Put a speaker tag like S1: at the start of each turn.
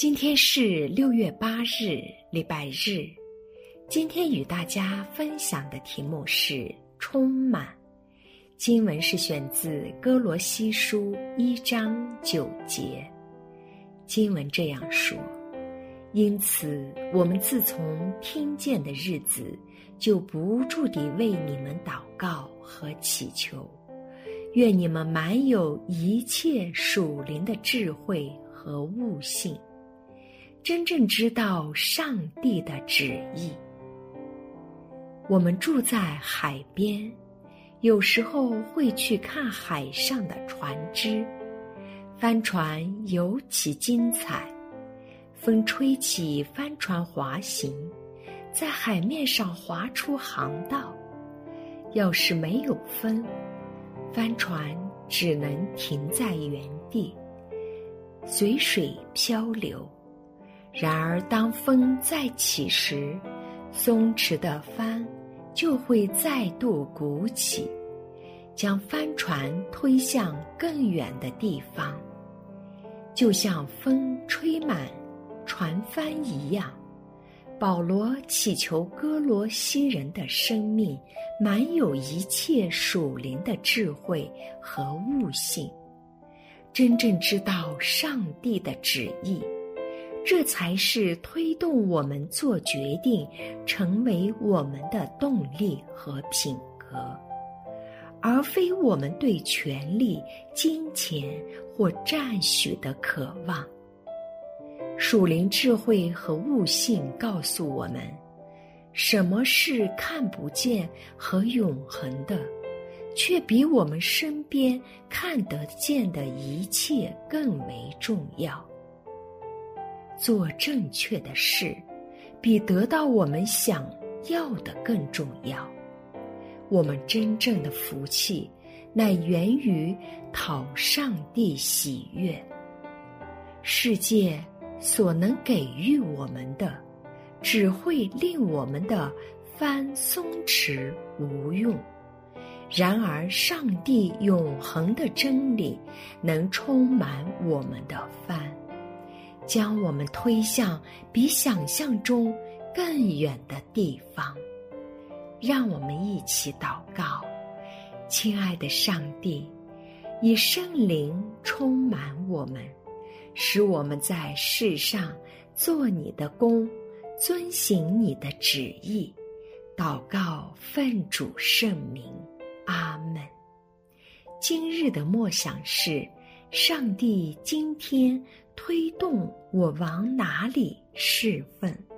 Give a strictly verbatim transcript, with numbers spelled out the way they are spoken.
S1: 今天是六月八日，礼拜日。今天与大家分享的题目是充满。经文是选自哥罗西书一章九节。经文这样说：因此我们自从听见的日子，就不住地为你们祷告和祈求，愿你们满有一切属灵的智慧和悟性，真正知道上帝的旨意。我们住在海边，有时候会去看海上的船只，帆船尤其精彩，风吹起帆船滑行，在海面上划出航道。要是没有风，帆船只能停在原地，随水漂流。然而当风再起时，松弛的帆就会再度鼓起，将帆船推向更远的地方。就像风吹满船帆一样，保罗祈求哥罗西人的生命满有一切属灵的智慧和悟性，真正知道上帝的旨意，这才是推动我们做决定，成为我们的动力和品格，而非我们对权力、金钱或赞许的渴望。属灵智慧和悟性告诉我们，什么是看不见和永恒的，却比我们身边看得见的一切更为重要。做正确的事，比得到我们想要的更重要。我们真正的福气，乃源于讨上帝喜悦。世界所能给予我们的，只会令我们的帆松弛无用。然而上帝永恒的真理能充满我们的帆，将我们推向比想象中更远的地方。让我们一起祷告。亲爱的上帝，以圣灵充满我们，使我们在世上做你的工，遵行你的旨意。祷告奉主圣名，阿们。今日的默想是，上帝今天推动我往哪里侍奉。